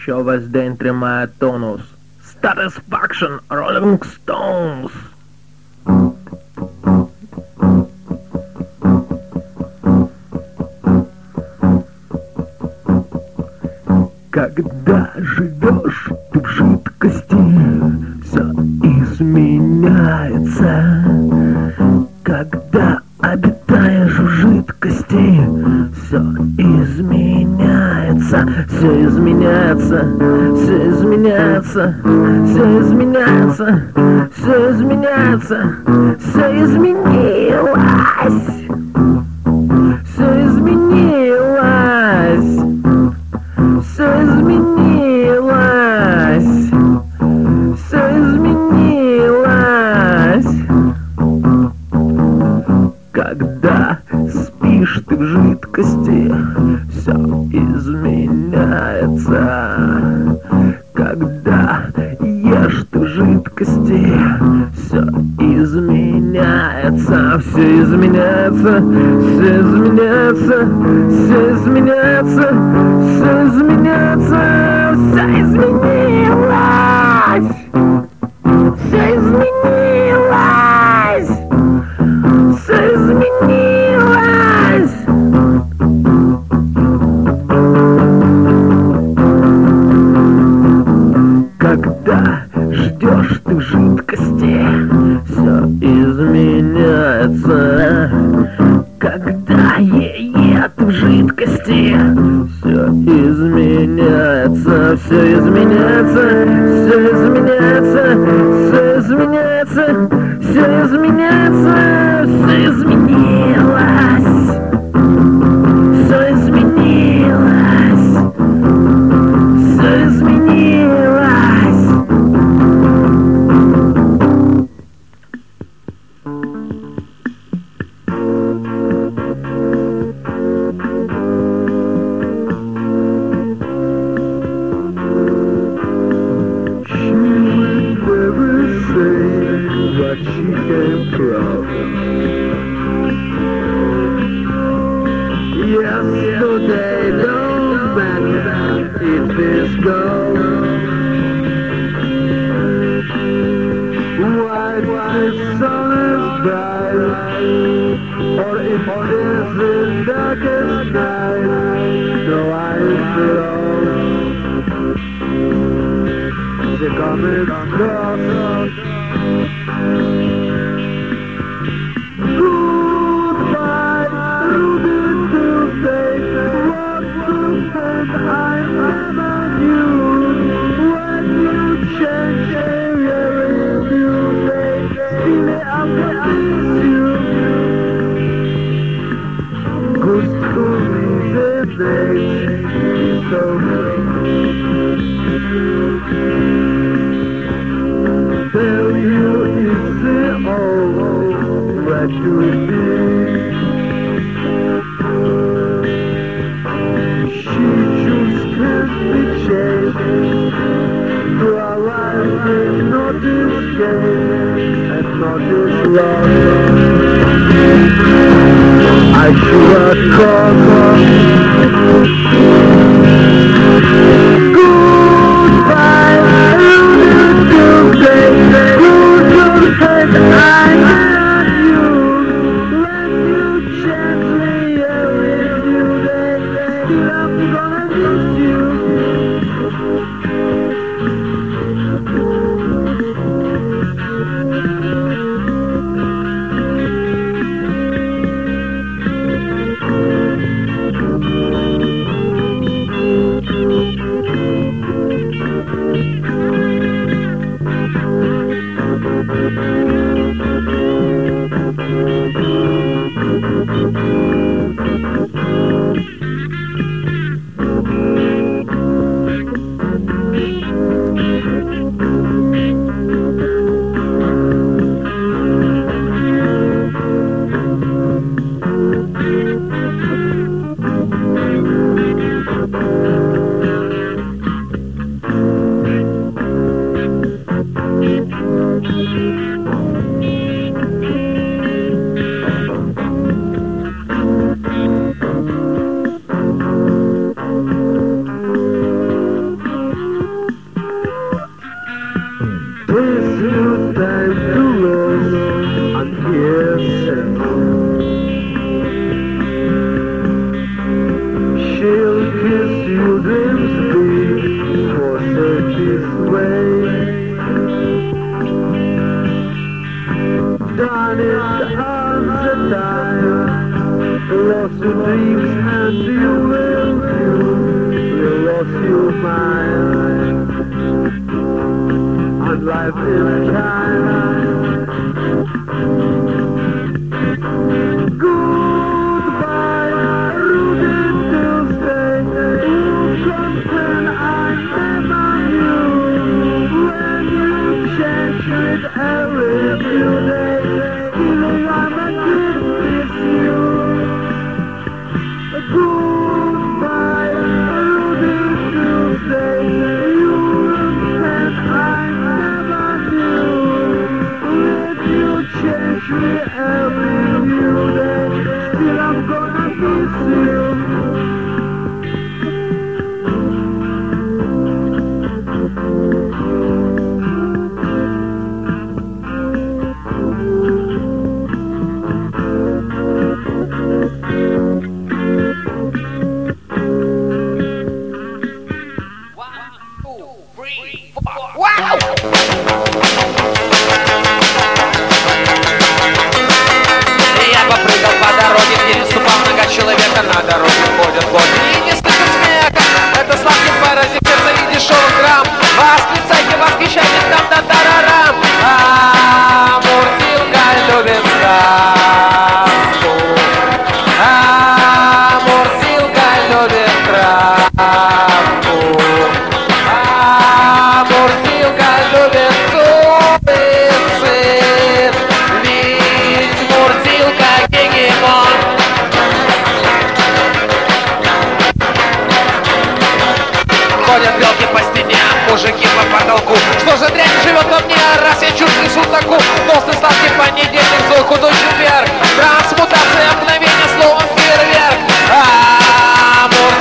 Еще весь день тримає тонус. Satisfaction, Rolling Stones. Когда живешь ты в жидкости, все изменяется. Когда обитаешь в жидкости, все изменяется, все изменяется, все изменяется, все изменяется, все изменяется, все изменилось, все изменилось, все изменилось, все изменилось. Когда спишь ты в жидкости, все изменяется. Когда ешь ты в жидкости, все изменяется. Все изменяется, все изменяется, все изменяется, все изменяется, все изменилось, все изменилось. Все изменилось. Когда ждешь ты в жидкости, все изменяется. Когда ты в жидкости, все изменяется, все изменяется, все изменяется, все изменяется, все изменяется, все изменилось, все изменилось, все изменилось. But she came from. Yesterday don't matter if it's gone. Why the sun is bright, or if it is in darkest night, no eyes belong. The coming across. Goodbye, rooted to fate. What to spend I never knew. When you change every new day, still I'm gonna miss you. Good to me the days, so tell you it's the old that you be. She just can't be changed. To our life is not this game and not this love. I should have called her. Goodbye, today. Good I met you. When you gently every new day, still I'm gonna miss you. feel kinda goodbye, rooted to stay. Something I never knew. When you change it every few days, feeling I'm a kid with you. Goodbye, rooted to stay. You and I never knew. When you change me every few days, still I'm gonna miss you. Я попрыгал по дороге, переступал многочеловека. На дороге ходят боги и не слышат смеха. Это сладкий паразит сердца и дешевых грамм. Восклицайте, восхищайтесь, там-та-тарарам. Мурзилка любит сказку. Мурзилка любит травку. Мурзилка любит суицид. Ведь Мурзилка гегемон. Ходят белки по стене, мужики по потолку. Что же дрянь живет во мне, раз я чувствую сутаку. Толстый сладкий понедельник, злой худой четверг. Трансмутация, мгновение, словом фейерверк.